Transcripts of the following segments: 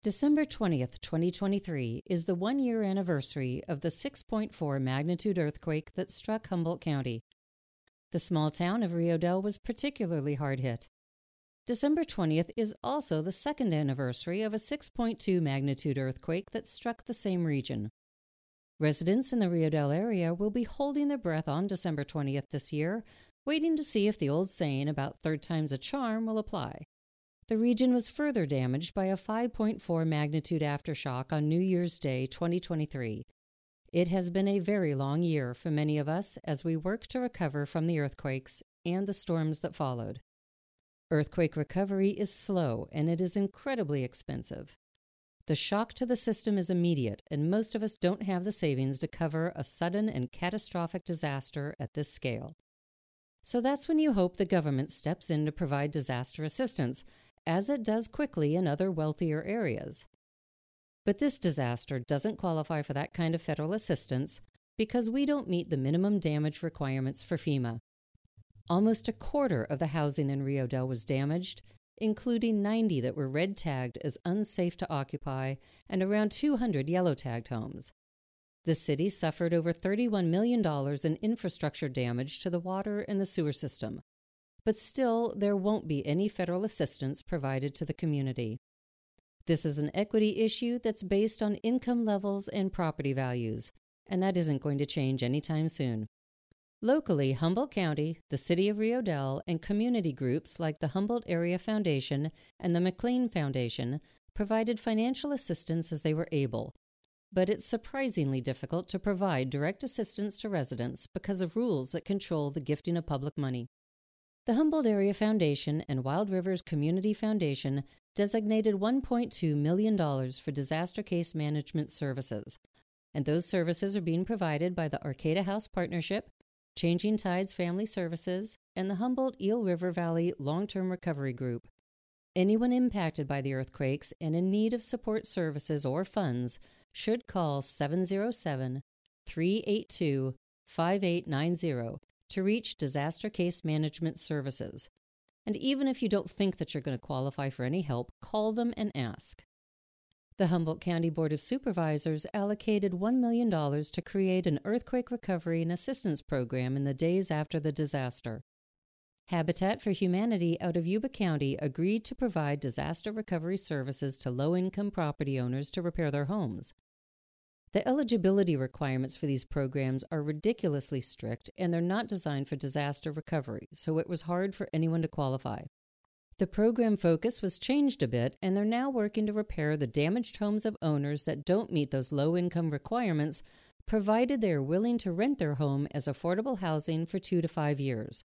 December 20th, 2023 is the one-year anniversary of the 6.4 magnitude earthquake that struck Humboldt County. The small town of Rio Dell was particularly hard hit. December 20th is also the second anniversary of a 6.2 magnitude earthquake that struck the same region. Residents in the Rio Dell area will be holding their breath on December 20th this year, waiting to see if the old saying about third time's a charm will apply. The region was further damaged by a 5.4 magnitude aftershock on New Year's Day 2023. It has been a very long year for many of us as we work to recover from the earthquakes and the storms that followed. Earthquake recovery is slow and it is incredibly expensive. The shock to the system is immediate, and most of us don't have the savings to cover a sudden and catastrophic disaster at this scale. So that's when you hope the government steps in to provide disaster assistance, as it does quickly in other wealthier areas. But this disaster doesn't qualify for that kind of federal assistance because we don't meet the minimum damage requirements for FEMA. Almost a quarter of the housing in Rio Dell was damaged, including 90 that were red-tagged as unsafe to occupy and around 200 yellow-tagged homes. The city suffered over $31 million in infrastructure damage to the water and the sewer system. But still, there won't be any federal assistance provided to the community. This is an equity issue that's based on income levels and property values, and that isn't going to change anytime soon. Locally, Humboldt County, the City of Rio Dell, and community groups like the Humboldt Area Foundation and the McLean Foundation provided financial assistance as they were able. But it's surprisingly difficult to provide direct assistance to residents because of rules that control the gifting of public money. The Humboldt Area Foundation and Wild Rivers Community Foundation designated $1.2 million for disaster case management services, and those services are being provided by the Arcata House Partnership, Changing Tides Family Services, and the Humboldt Eel River Valley Long-Term Recovery Group. Anyone impacted by the earthquakes and in need of support services or funds should call 707-382-5890 to reach Disaster Case Management Services. And even if you don't think that you're going to qualify for any help, call them and ask. The Humboldt County Board of Supervisors allocated $1 million to create an earthquake recovery and assistance program in the days after the disaster. Habitat for Humanity out of Yuba County agreed to provide disaster recovery services to low-income property owners to repair their homes. The eligibility requirements for these programs are ridiculously strict, and they're not designed for disaster recovery, so it was hard for anyone to qualify. The program focus was changed a bit, and they're now working to repair the damaged homes of owners that don't meet those low-income requirements, provided they are willing to rent their home as affordable housing for 2 to 5 years.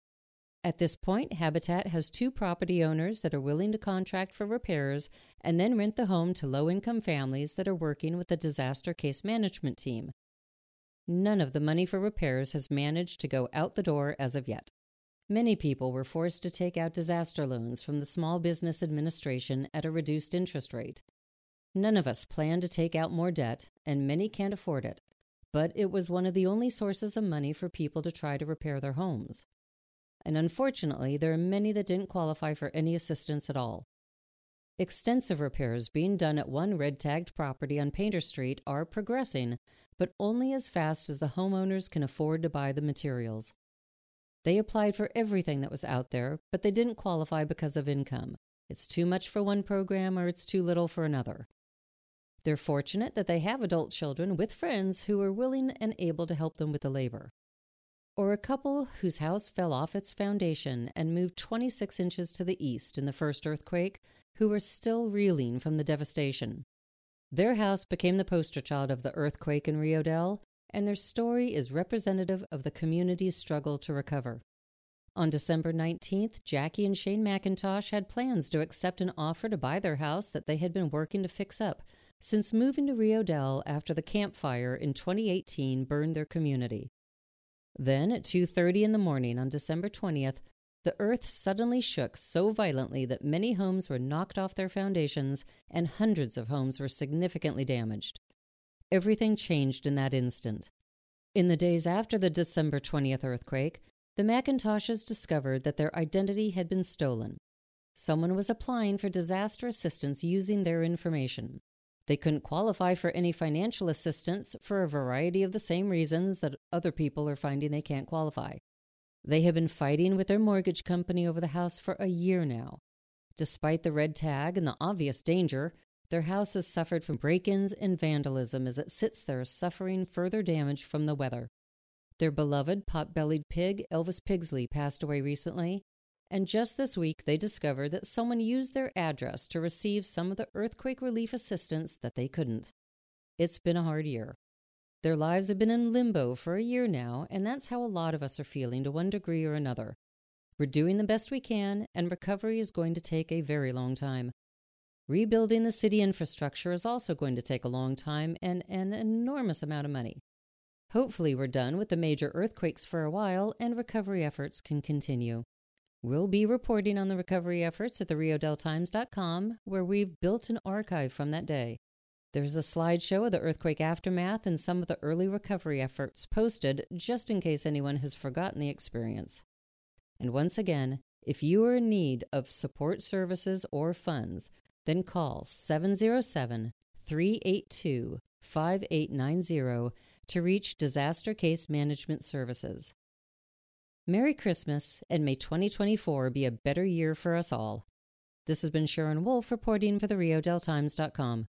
At this point, Habitat has 2 property owners that are willing to contract for repairs and then rent the home to low-income families that are working with the disaster case management team. None of the money for repairs has managed to go out the door as of yet. Many people were forced to take out disaster loans from the Small Business Administration at a reduced interest rate. None of us plan to take out more debt, and many can't afford it, but it was one of the only sources of money for people to try to repair their homes. And unfortunately, there are many that didn't qualify for any assistance at all. Extensive repairs being done at one red-tagged property on Painter Street are progressing, but only as fast as the homeowners can afford to buy the materials. They applied for everything that was out there, but they didn't qualify because of income. It's too much for one program or it's too little for another. They're fortunate that they have adult children with friends who are willing and able to help them with the labor. Or a couple whose house fell off its foundation and moved 26 inches to the east in the first earthquake, who are still reeling from the devastation. Their house became the poster child of the earthquake in Rio Dell, and their story is representative of the community's struggle to recover. On December 19th, Jackie and Shane McIntosh had plans to accept an offer to buy their house that they had been working to fix up since moving to Rio Dell after the Camp Fire in 2018 burned their community. Then, at 2:30 in the morning on December 20th, the earth suddenly shook so violently that many homes were knocked off their foundations and hundreds of homes were significantly damaged. Everything changed in that instant. In the days after the December 20th earthquake, the McIntoshes discovered that their identity had been stolen. Someone was applying for disaster assistance using their information. They couldn't qualify for any financial assistance for a variety of the same reasons that other people are finding they can't qualify. They have been fighting with their mortgage company over the house for a year now. Despite the red tag and the obvious danger, their house has suffered from break-ins and vandalism as it sits there suffering further damage from the weather. Their beloved pot-bellied pig, Elvis Pigsley, passed away recently, and just this week they discovered that someone used their address to receive some of the earthquake relief assistance that they couldn't. It's been a hard year. Their lives have been in limbo for a year now, and that's how a lot of us are feeling to one degree or another. We're doing the best we can, and recovery is going to take a very long time. Rebuilding the city infrastructure is also going to take a long time and an enormous amount of money. Hopefully we're done with the major earthquakes for a while and recovery efforts can continue. We'll be reporting on the recovery efforts at theRioDelTimes.com, where we've built an archive from that day. There's a slideshow of the earthquake aftermath and some of the early recovery efforts posted just in case anyone has forgotten the experience. And once again, if you are in need of support services or funds, then call 707-382-5890 to reach Disaster Case Management Services. Merry Christmas, and may 2024 be a better year for us all. This has been Sharon Wolf reporting for TheRioDelTimes.com.